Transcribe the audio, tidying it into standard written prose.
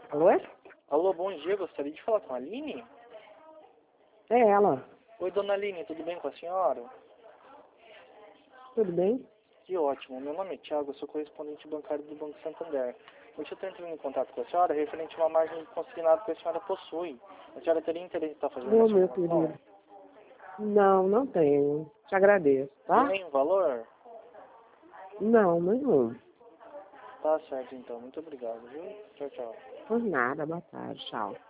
Alô? Alô, bom dia, gostaria de falar com a Aline? É ela. Oi, dona Aline, tudo bem com a senhora? Tudo bem? Que ótimo, meu nome é Thiago, eu sou correspondente bancário do Banco Santander. Hoje eu estou entrando em contato com a senhora referente a uma margem consignada que a senhora possui. A senhora teria interesse em estar fazendo Ô, essa meu informação? querido. Não tenho. Te agradeço, E tá? nem o valor? Não, nenhum. Tá certo então, muito obrigado, viu? Tchau, tchau. Por nada, boa tarde, tchau.